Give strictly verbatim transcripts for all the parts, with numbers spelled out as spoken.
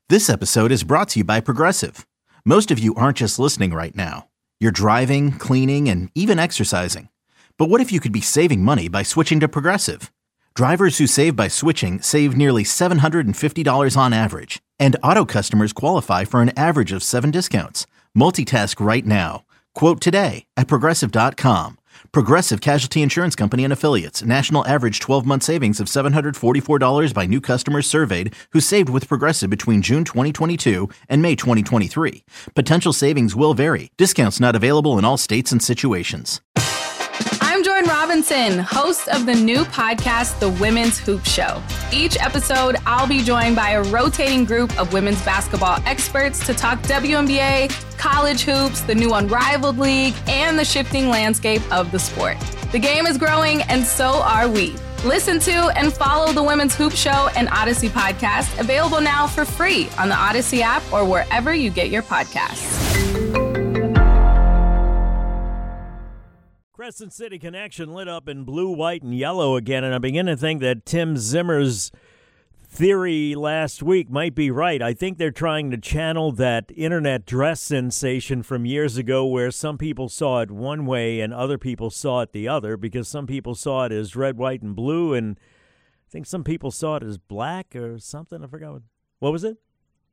This episode is brought to you by Progressive. Most of you aren't just listening right now. You're driving, cleaning, and even exercising. But what if you could be saving money by switching to Progressive? Drivers who save by switching save nearly seven hundred fifty dollars on average. And auto customers qualify for an average of seven discounts. Multitask right now. Quote today at Progressive dot com. Progressive Casualty Insurance Company and Affiliates. National average twelve-month savings of seven hundred forty-four dollars by new customers surveyed who saved with Progressive between June twenty twenty-two and May twenty twenty-three. Potential savings will vary. Discounts not available in all states and situations. I'm Jordan Robinson, host of the new podcast, The Women's Hoop Show. Each episode, I'll be joined by a rotating group of women's basketball experts to talk W N B A, college hoops, the new Unrivaled League, and the shifting landscape of the sport. The game is growing, and so are we. Listen to and follow The Women's Hoop Show and Odyssey podcast, available now for free on the Odyssey app or wherever you get your podcasts. Crescent City Connection lit up in blue, white, and yellow again, and I begin to think that Tim Zimmer's theory last week might be right. I think they're trying to channel that internet dress sensation from years ago where some people saw it one way and other people saw it the other, because some people saw it as red, white, and blue, and I think some people saw it as black or something. I forgot. What, what was it?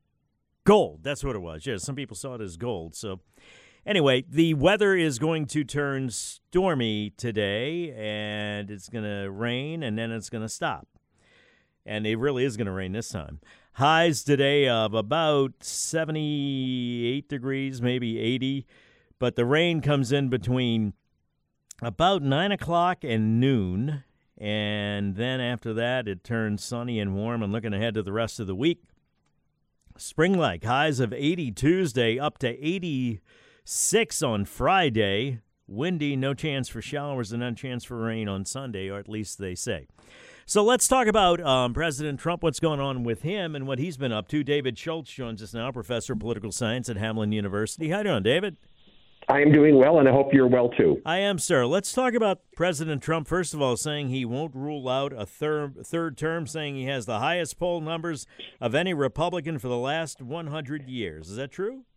Gold. That's what it was. Yeah, some people saw it as gold. So anyway, the weather is going to turn stormy today, and it's going to rain, and then it's going to stop. And it really is going to rain this time. Highs today of about seventy-eight degrees, maybe eighty. But the rain comes in between about nine o'clock and noon. And then after that, it turns sunny and warm. And looking ahead to the rest of the week, spring-like highs of eighty Tuesday, up to eighty-six on Friday. Windy, no chance for showers, and no chance for rain on Sunday, or at least they say. So let's talk about um, President Trump, what's going on with him and what he's been up to. David Schultz joins us now, professor of political science at Hamline University. How you doing, David? I am doing well, and I hope you're well, too. I am, sir. Let's talk about President Trump, first of all, saying he won't rule out a third, third term, saying he has the highest poll numbers of any Republican for the last one hundred years. Is that true?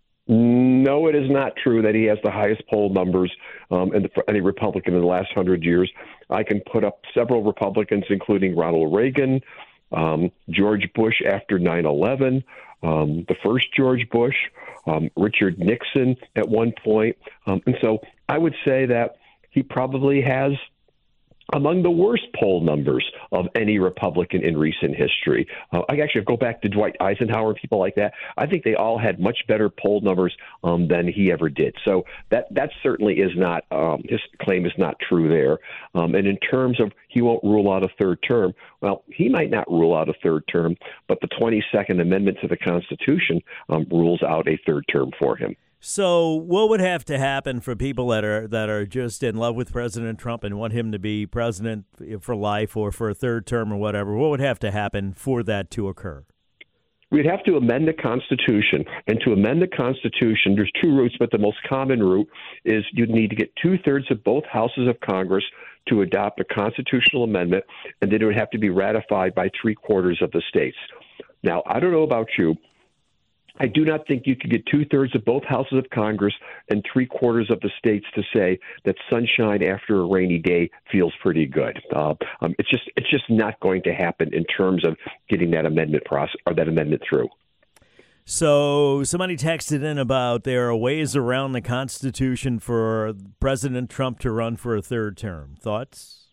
No, it is not true that he has the highest poll numbers um, in the, for any Republican in the last hundred years. I can put up several Republicans, including Ronald Reagan, um, George Bush after nine eleven, um, the first George Bush, um, Richard Nixon at one point. Um, and so I would say that he probably has among the worst poll numbers of any Republican in recent history. Uh, I actually go back to Dwight Eisenhower and people like that. I think they all had much better poll numbers um, than he ever did. So that that certainly is not, um, his claim is not true there. Um, and in terms of he won't rule out a third term, well, he might not rule out a third term, but the twenty-second Amendment to the Constitution um, rules out a third term for him. So what would have to happen for people that are that are just in love with President Trump and want him to be president for life or for a third term or whatever? What would have to happen for that to occur? We'd have to amend the Constitution. And to amend the Constitution, there's two routes, but the most common route is you'd need to get two-thirds of both houses of Congress to adopt a constitutional amendment, and then it would have to be ratified by three-quarters of the states. Now, I don't know about you. I do not think you could get two-thirds of both houses of Congress and three-quarters of the states to say that sunshine after a rainy day feels pretty good. Uh, um, it's just it's just not going to happen in terms of getting that amendment process or that amendment through. So somebody texted in about there are ways around the Constitution for President Trump to run for a third term. Thoughts?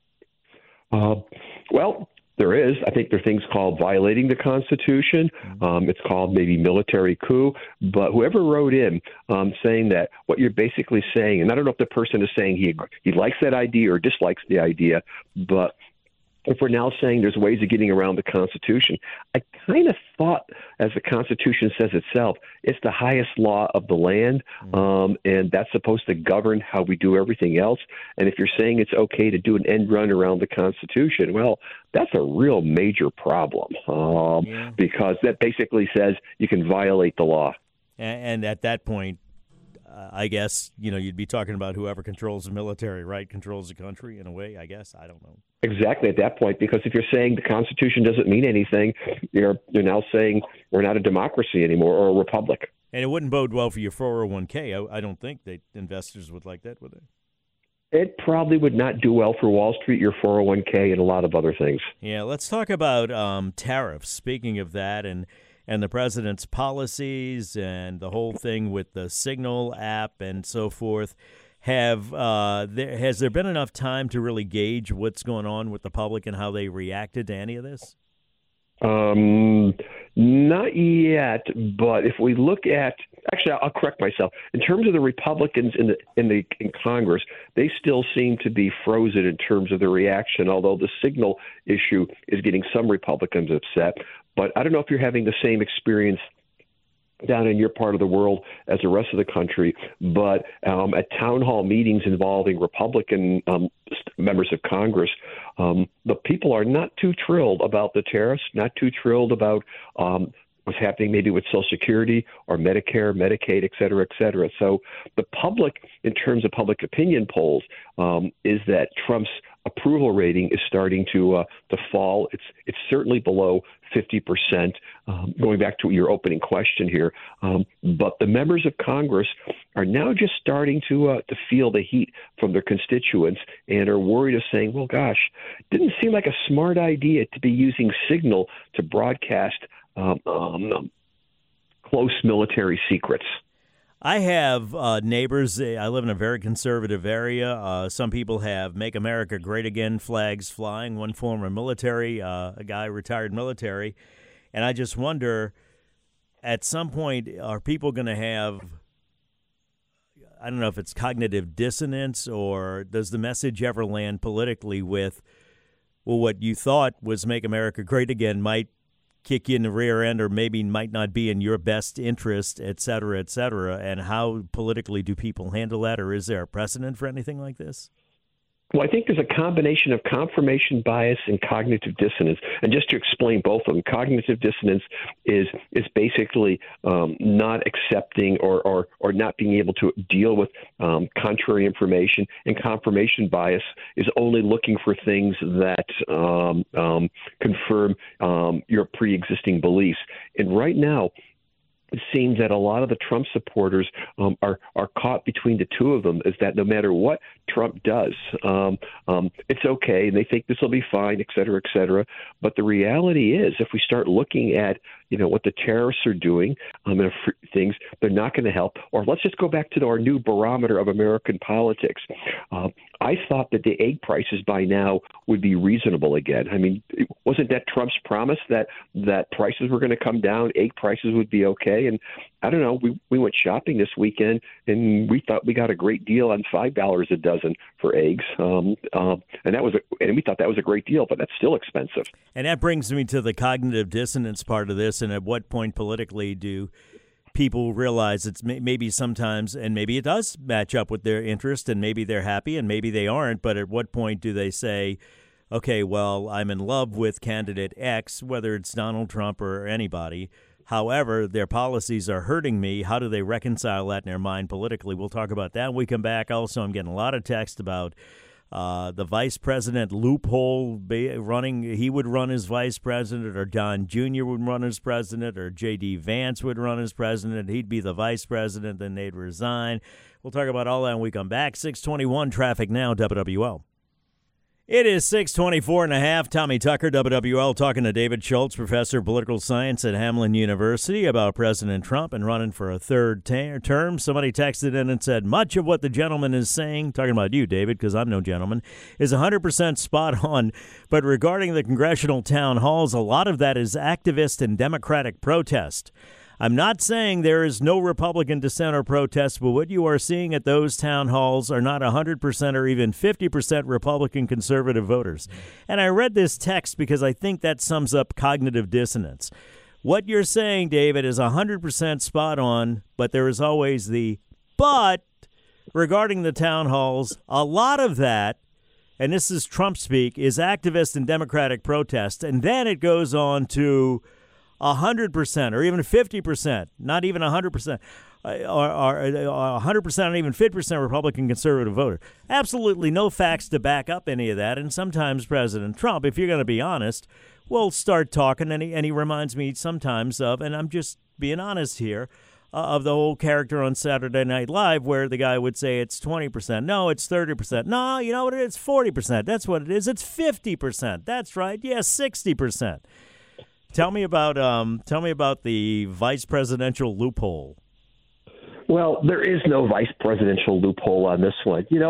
Uh, well. There is. I think there are things called violating the Constitution. Um, it's called maybe military coup. But whoever wrote in um, saying that what you're basically saying, and I don't know if the person is saying he he likes that idea or dislikes the idea, but if we're now saying there's ways of getting around the Constitution, I kind of thought, as the Constitution says itself, it's the highest law of the land, um, and that's supposed to govern how we do everything else. And if you're saying it's okay to do an end run around the Constitution, well, that's a real major problem um, yeah. because that basically says you can violate the law. And at that point, I guess, you know, you'd be talking about whoever controls the military, right? Controls the country in a way, I guess. I don't know. Exactly at that point, because if you're saying the Constitution doesn't mean anything, you're you're now saying we're not a democracy anymore or a republic. And it wouldn't bode well for your four oh one k. I, I don't think that investors would like that, would they? It probably would not do well for Wall Street, your four oh one k, and a lot of other things. Yeah, let's talk about um, tariffs. Speaking of that, and and the president's policies and the whole thing with the Signal app and so forth. Have uh, there, has there been enough time to really gauge what's going on with the public and how they reacted to any of this? Um, not yet, but if we look at, actually, I'll correct myself. In terms of the Republicans in the in the in Congress, they still seem to be frozen in terms of the reaction. Although the Signal issue is getting some Republicans upset, but I don't know if you're having the same experience down in your part of the world as the rest of the country, but um, at town hall meetings involving Republican um, members of Congress, um, the people are not too thrilled about the tariffs, not too thrilled about um, what's happening maybe with Social Security or Medicare, Medicaid, et cetera, et cetera. So the public, in terms of public opinion polls, um, is that Trump's approval rating is starting to uh, to fall. It's it's certainly below fifty percent, um, going back to your opening question here. Um, but the members of Congress are now just starting to uh, to feel the heat from their constituents and are worried of saying, well, gosh, didn't seem like a smart idea to be using Signal to broadcast um, um, close military secrets. I have uh, neighbors. I live in a very conservative area. Uh, some people have Make America Great Again flags flying, one former military, uh, a guy retired military. And I just wonder, at some point, are people going to have, I don't know if it's cognitive dissonance, or does the message ever land politically with, well, what you thought was Make America Great Again might kick you in the rear end, or maybe might not be in your best interest, et cetera, et cetera. And how politically do people handle that, or is there a precedent for anything like this? Well, I think there's a combination of confirmation bias and cognitive dissonance. And just to explain both of them, cognitive dissonance is is basically um, not accepting or, or, or not being able to deal with um, contrary information. And confirmation bias is only looking for things that um, um, confirm um, your pre-existing beliefs. And right now, it seems that a lot of the Trump supporters um, are are caught between the two of them, is that no matter what Trump does, um, um, it's okay, and they think this will be fine, et cetera, et cetera. But the reality is, if we start looking at, you know, what the terrorists are doing um, and things, they're not going to help. Or let's just go back to our new barometer of American politics. Uh, I thought that the egg prices by now would be reasonable again. I mean, wasn't that Trump's promise that that prices were going to come down, egg prices would be okay? And I don't know, we we went shopping this weekend, and we thought we got a great deal on five dollars a dozen for eggs, um, um, and that was a, and we thought that was a great deal, but that's still expensive. And that brings me to the cognitive dissonance part of this. And at what point politically do people realize it's maybe sometimes, and maybe it does match up with their interest, and maybe they're happy and maybe they aren't, but at what point do they say, okay, well, I'm in love with candidate X, whether it's Donald Trump or anybody. However, their policies are hurting me. How do they reconcile that in their mind politically? We'll talk about that when we come back. Also, I'm getting a lot of text about Uh, the vice president loophole running. He would run as vice president, or Don Junior would run as president, or J D. Vance would run as president. He'd be the vice president, then they'd resign. We'll talk about all that when we come back. six twenty-one traffic now, W W L. It is six twenty-four and a half. Tommy Tucker, W W L, talking to David Schultz, professor of political science at Hamline University, about President Trump and running for a third ta- term. Somebody texted in and said, much of what the gentleman is saying, talking about you, David, because I'm no gentleman, is one hundred percent spot on. But regarding the congressional town halls, a lot of that is activist and Democratic protest. I'm not saying there is no Republican dissent or protest, but what you are seeing at those town halls are not one hundred percent or even fifty percent Republican conservative voters. And I read this text because I think that sums up cognitive dissonance. What you're saying, David, is one hundred percent spot on, but there is always the but regarding the town halls. A lot of that, and this is Trump speak, is activist and Democratic protest. And then it goes on to one hundred percent or even fifty percent, not even one hundred percent, or, or, or one hundred percent or even fifty percent Republican conservative voter. Absolutely no facts to back up any of that. And sometimes President Trump, if you're going to be honest, will start talking, and he, and he reminds me sometimes of, and I'm just being honest here, uh, of the whole character on Saturday Night Live where the guy would say it's twenty percent. No, it's thirty percent. No, you know what it is? It's forty percent. That's what it is. It's fifty percent. That's right. Yes, yeah, sixty percent. Tell me about um, tell me about the vice presidential loophole. Well, there is no vice presidential loophole on this one. You know,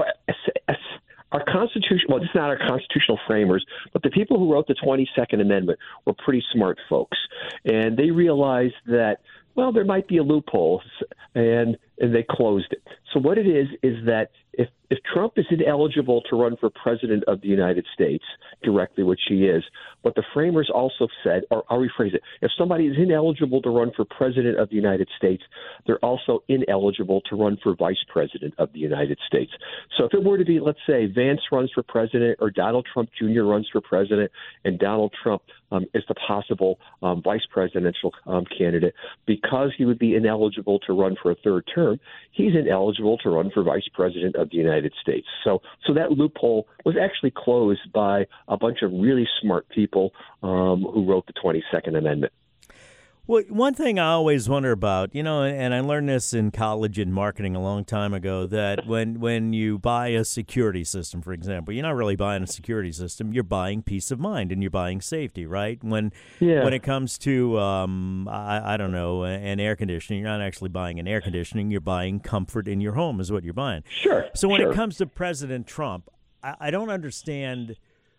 our Constitution, well, it's not our constitutional framers, but the people who wrote the twenty-second Amendment were pretty smart folks. And they realized that, well, there might be a loophole, and, and they closed it. So what it is is that if, if Trump is ineligible to run for president of the United States directly, which he is, what the framers also said, or I'll rephrase it, if somebody is ineligible to run for president of the United States, they're also ineligible to run for vice president of the United States. So if it were to be, let's say, Vance runs for president or Donald Trump Junior runs for president and Donald Trump um, is the possible um, vice presidential um, candidate, because he would be ineligible to run for a third term, he's ineligible to run for vice president of the United States. So, so that loophole was actually closed by a bunch of really smart people um, who wrote the twenty-second Amendment. Well, one thing I always wonder about, you know, and I learned this in college in marketing a long time ago, that when when you buy a security system, for example, you're not really buying a security system, you're buying peace of mind and you're buying safety, right? When yeah. when it comes to, um, I, I don't know, an air conditioning, you're not actually buying an air conditioning, you're buying comfort in your home is what you're buying. Sure. So when sure. it comes to President Trump, I, I don't understand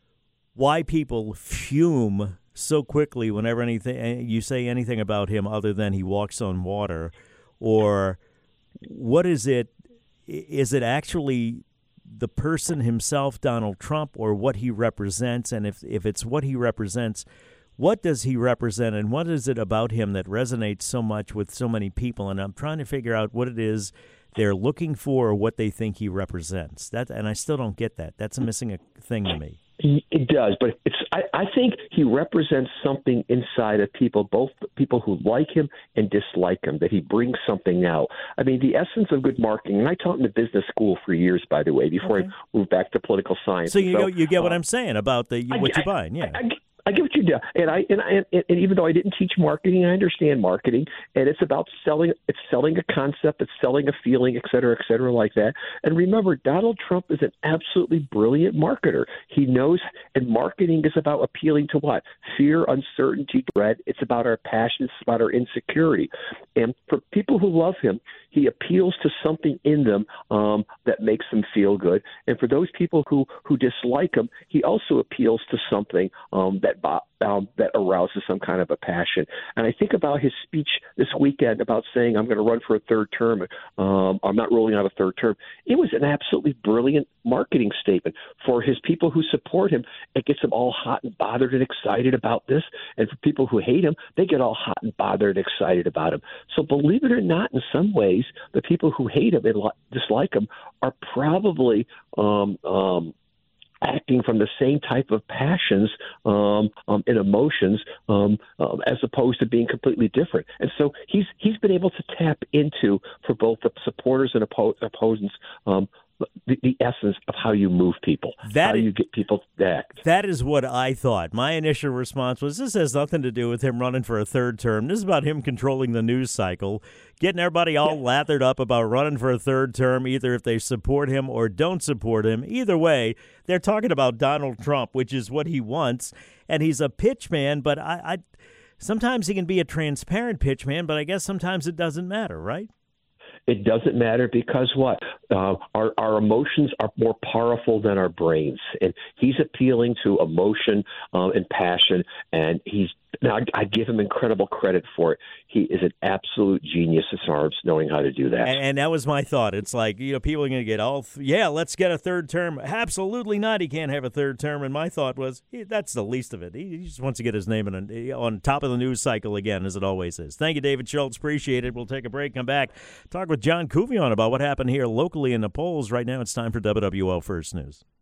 why people fume so quickly whenever anything you say anything about him other than he walks on water, or what is it? Is it actually the person himself, Donald Trump, or what he represents? And if if it's what he represents, what does he represent, and what is it about him that resonates so much with so many people? And I'm trying to figure out what it is they're looking for or what they think he represents. That, and I still don't get that. That's a missing a thing to me. It does, but it's. I, I think he represents something inside of people, both people who like him and dislike him, that he brings something out. I mean, the essence of good marketing, and I taught in the business school for years, by the way, before okay. I moved back to political science. So you so, you get what uh, I'm saying about the what I, you're buying, yeah. I, I, I get what you do, and I and, I and even though I didn't teach marketing, I understand marketing, and it's about selling. It's selling a concept, it's selling a feeling, et cetera, et cetera, like that. And remember, Donald Trump is an absolutely brilliant marketer. He knows, and marketing is about appealing to what? Fear, uncertainty, dread. It's about our passion. It's about our insecurity. And for people who love him, he appeals to something in them um, that makes them feel good. And for those people who who dislike him, he also appeals to something um, that Um, that arouses some kind of a passion. And I think about his speech this weekend about saying, I'm going to run for a third term. Um, I'm not ruling out a third term. It was an absolutely brilliant marketing statement for his people who support him. It gets them all hot and bothered and excited about this. And for people who hate him, they get all hot and bothered and excited about him. So believe it or not, in some ways, the people who hate him and dislike him are probably um, um, acting from the same type of passions um, um, and emotions um, um, as opposed to being completely different. And so he's he's been able to tap into, for both the supporters and oppo- opponents, um, the, the essence of how you move people, that how is, you get people to act. That is what I thought. My initial response was, this has nothing to do with him running for a third term. This is about him controlling the news cycle, getting everybody all yeah. lathered up about running for a third term, either if they support him or don't support him. Either way, they're talking about Donald Trump, which is what he wants, and he's a pitch man, but I, I sometimes he can be a transparent pitch man, but I guess sometimes it doesn't matter, right? It doesn't matter because what? Uh, our, our emotions are more powerful than our brains. And he's appealing to emotion um, and passion, and he's now, I, I give him incredible credit for it. He is an absolute genius as far as knowing how to do that. And, and that was my thought. It's like, you know, people are going to get all, th- yeah, let's get a third term. Absolutely not. He can't have a third term. And my thought was, he, that's the least of it. He, he just wants to get his name in a, on top of the news cycle again, as it always is. Thank you, David Schultz. Appreciate it. We'll take a break, come back, talk with John Kuvion about what happened here locally in the polls. Right now, it's time for W W L First News.